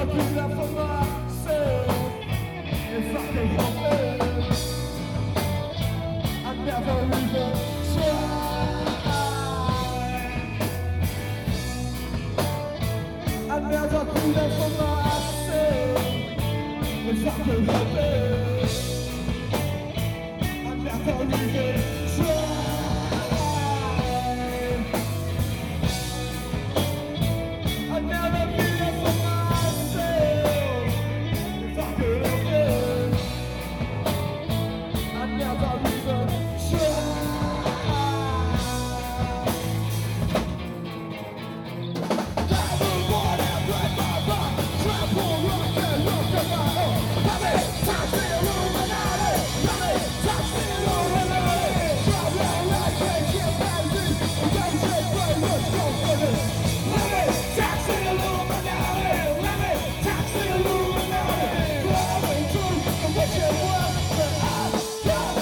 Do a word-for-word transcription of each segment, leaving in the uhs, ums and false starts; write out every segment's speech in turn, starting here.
do that for myself if I can help it. I never even try. I never do that for myself if I can help it. I never even try. I never do that for myself if I could help it. I never even try. Never wanna break my back. Trample, rock and look at my own. Let me touch the Illuminati. Let me touch the Illuminati. Travel like a chimpanzee. Engaging brainless confidence. Let me touch the Illuminati. Let me touch the Illuminati. Going through the wishing world that I got.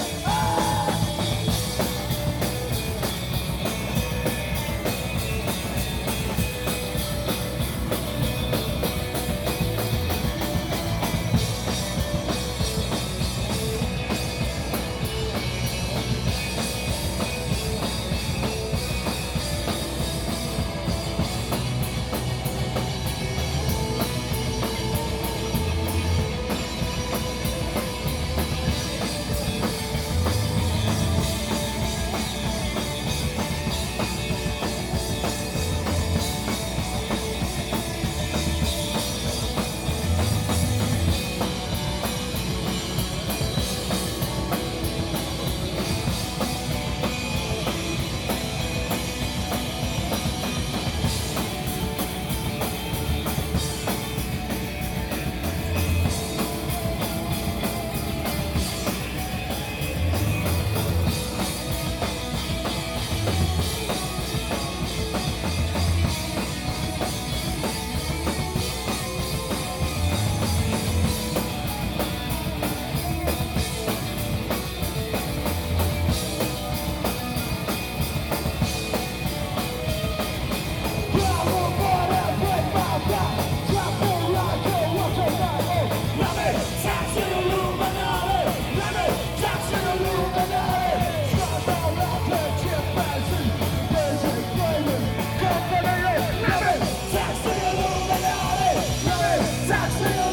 Taxi